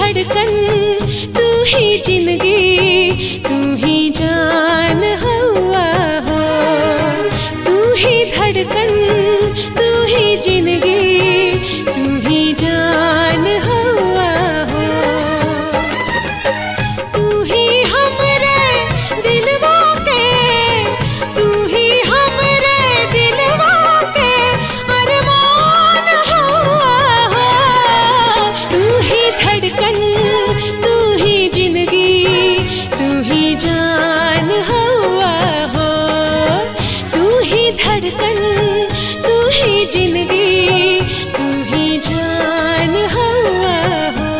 धड़कन तू ही जिंदगी तू ही जान हुआ हो। तू ही धड़कन तू ही जिंदगी तू ही जान हुआ हो। तू ही हमरे दिलवा के तू ही हमरे दिलवा के अरमान हुआ हो। तू ही धड़कन तू ही जिंदगी तू ही जान हुआ हो। तू ही धड़कन तू ही जिंदगी तू ही जान हुआ हो।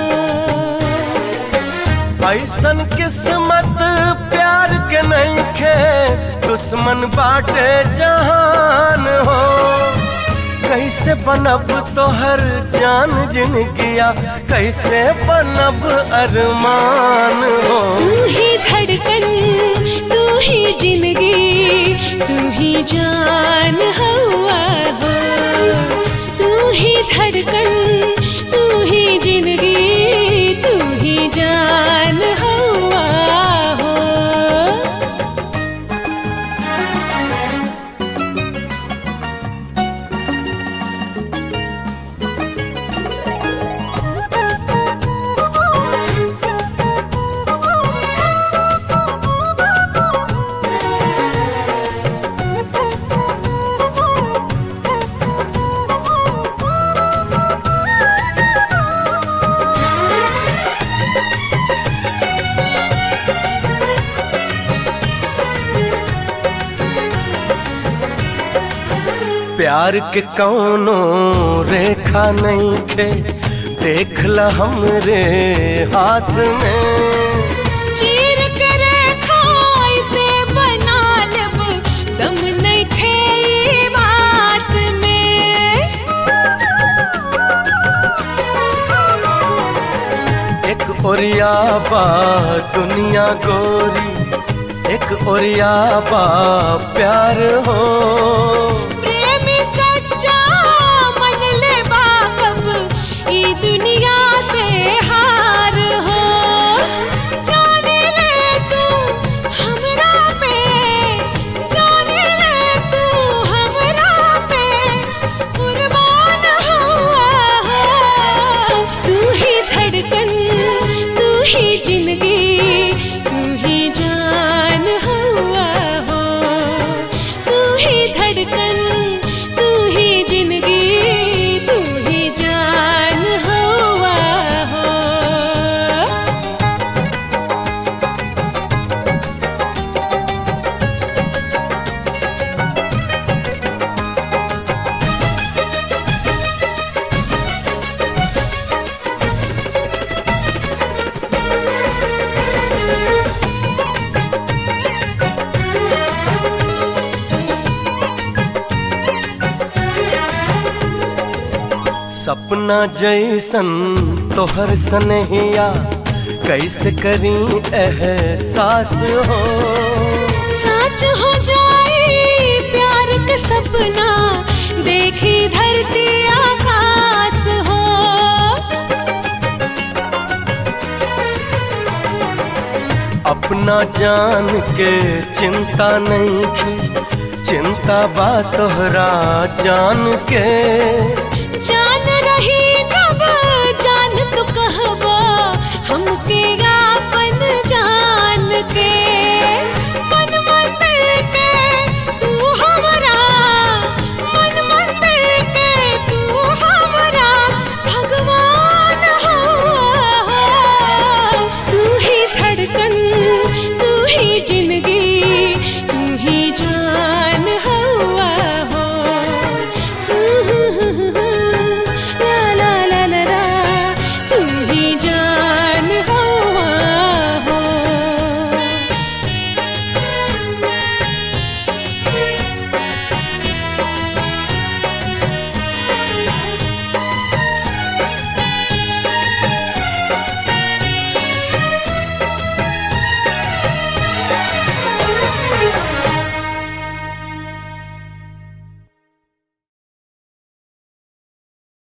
ऐसन किस्मत प्यार के नहीं खे दुश्मन बाटे जहान हो। कैसे बनब तोहर जान जिनगिया कैसे बनब अरमान हो। तू ही धड़कन तू ही जिंदगी तू ही जान हुआ हो। तू ही धड़कन तू ही जिंदगी तू ही जान हुआ हो। प्यार के कौनो रेखा नहीं खे देख ला हमरे हाथ में। चीर के रेखा ऐसे बना लब दम नहीं खे ई बात में। एक ओरिया बा दुनिया गोरी एक ओरिया बा प्यार हो। प्रेमी सच्चा मन ले बाकब ई दुनिया से हार हो। जाने ले तू हमरा पे जाने ले तू हमरा पे कुर्बान हुआ हो। तू ही धड़कन तू ही जिंदगी तू ही जान हुआ हो। तू ही धड़कन तू ही जिंदगी तू ही जान हुआ हो। सपना जैसन तोहर सनहिया कैसे करी एहसास हो। सच हो जाए प्यार के सपना देखी धरती आकाश हो। अपना जान के चिंता नहीं की चिंता बा तोहरा जान के। जान रही जब जान तू कहबा हमके